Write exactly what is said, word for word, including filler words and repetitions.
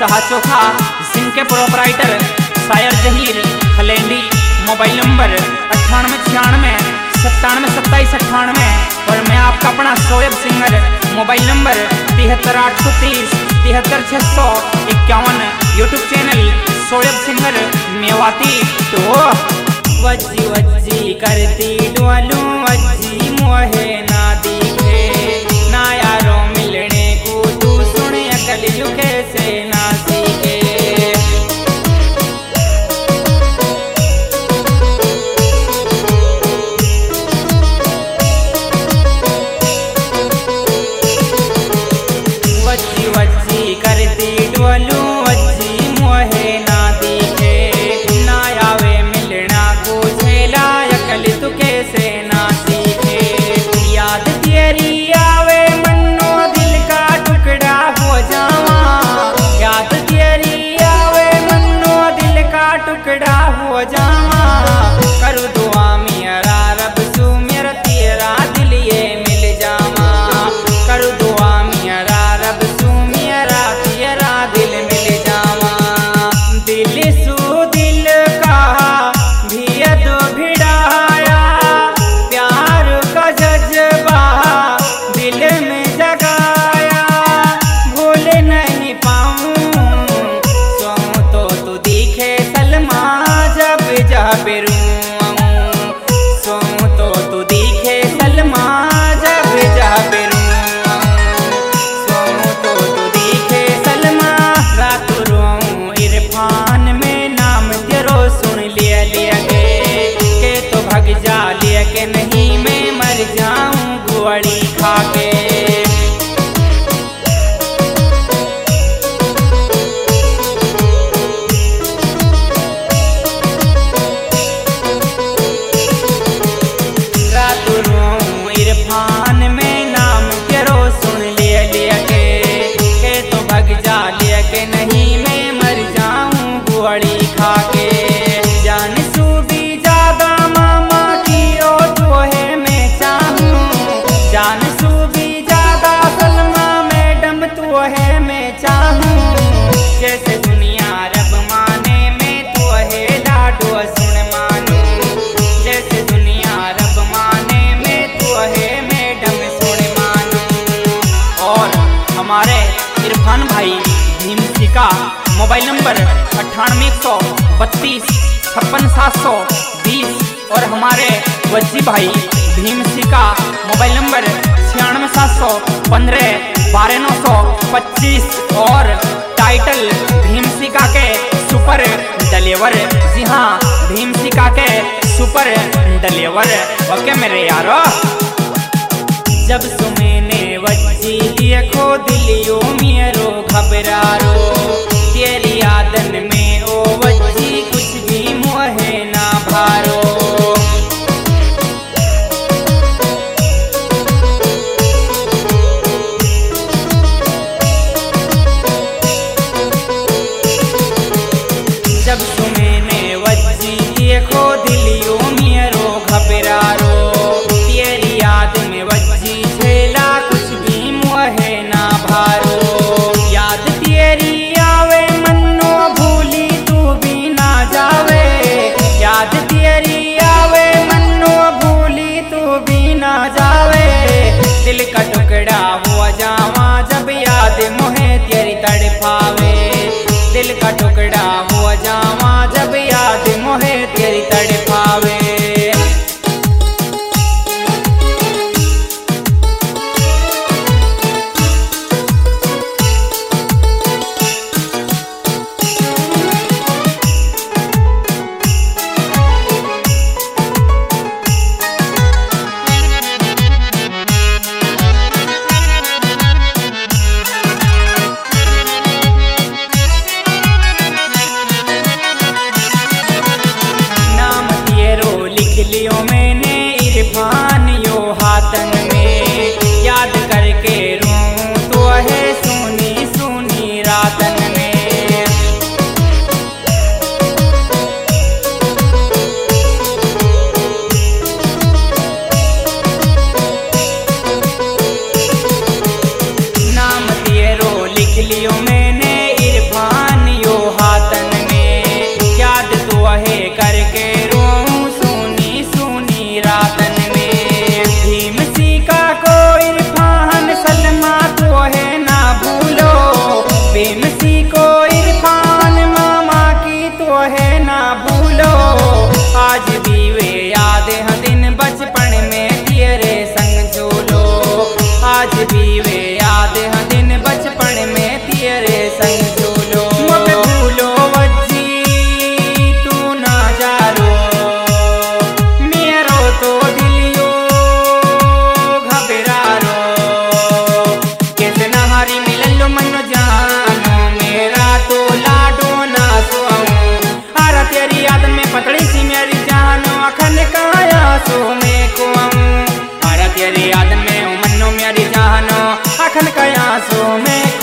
शाह चोखा जिनके प्रोपराइटर शायर Zaheer हलेंडी। Mobile number अट्ठानवे छियानवे सत्तानवे सत्ताईस अट्ठानवे। और मैं आपका अपना शोएब सिंगर, मोबाइल नंबर तिहत्तर आठ सौ तीस तिहत्तर छः सौ इक्यावन। YouTube channel Shoaib singer Mewati. तो वज्जी वज्जी करती डोलू वज्जी मोहे ना दिखे, ना यारो मिलने को तू सुन अकल युके से ना सीखे। वज्जी वज्जी करती डोलू वज्जी मोहे ना दिखे, ना आवे मिलना को झेला अकल तू कैसे ना सीखे। याद तेरी आवे मन्नो दिल का टुकड़ा हो जावा, याद तेरी आवे मन्नो दिल का टुकड़ा हो जावा। करो दुआ मेरा रब सू मेरा तेरा दिल ये मिल जावा, करो दुआ मेरा रब सू मेरा तेरा दिल मिल जावा। दिल सू दिल का भेद भिड़ाया, प्यार का जज्बा दिल में जगाया, भूल नहीं पाऊं सो तो तू दिखे सलमा जब जब रूं, सो तो तू दिखे सलमा जब जब रूं, सो तो तू दिखे सलमा रात रोऊं। इरफान में नाम तेरो सुन लिया लिया गे, के तो भग जा लिया के नहीं मैं मर जाऊं गुआड़ी खा के। रात रोऊं इरफान में नाम तेरो सुन लिया लिया के, के तो भग जा लिया के नहीं मैं मर जाऊं गुआड़ी खा के। जान सू भी ज्यादा मामा की ओ तो है मैं चाहूं, जान सू भी ज्यादा सलमा मैडम तो है मैं चाहूं। जैसे दुनिया रब माने मैं तो है लाडो सुन मानूं, जैसे दुनिया रब माने मैं तो है मैडम सुन मानूं। और हमारे इरफान भाई भीमसी का मोबाइल नंबर अट्ठानवे एक सौ बत्तीस छप्पन सात सौ बीस। और हमारे वज्जी भाई भीमसी का मोबाइल नंबर छियानवे सात सौ पंद्रह बारह नौ सौ पच्चीस। और टाइटल भीमसिका के सुपर डिलीवर। जी हाँ, भीमसिका के सुपर डिलीवर। ओके मेरे यारो। जब सुमने वज्जी देखो दिलियो मेरो घबरारो, तेरी यादन में ओ वज्जी कुछ भी मोहे ना भारो। जब सुमने वज्जी देखो दिलियो मेरो घबरारो, तेरी याद में वज्जी झेला कुछ भी मोहे ना भारो। याद तेरी आवे मन्नो भूली तू भी ना जावे, याद तेरी आवे मन्नो भूली तू भी ना जावे। दिल का टुकड़ा हुआ जावा जब याद मोहे तेरी तड़पावे, दिल का टुकड़ा हुआ जावा जब याद मोहे तेरी तड़पावे। लियो मैंने इरफान यो हाथन में, याद करके रूं तो है सुनी सुनी रातन में। नाम तेरो लिख लियो मैंने इरफान सांसों में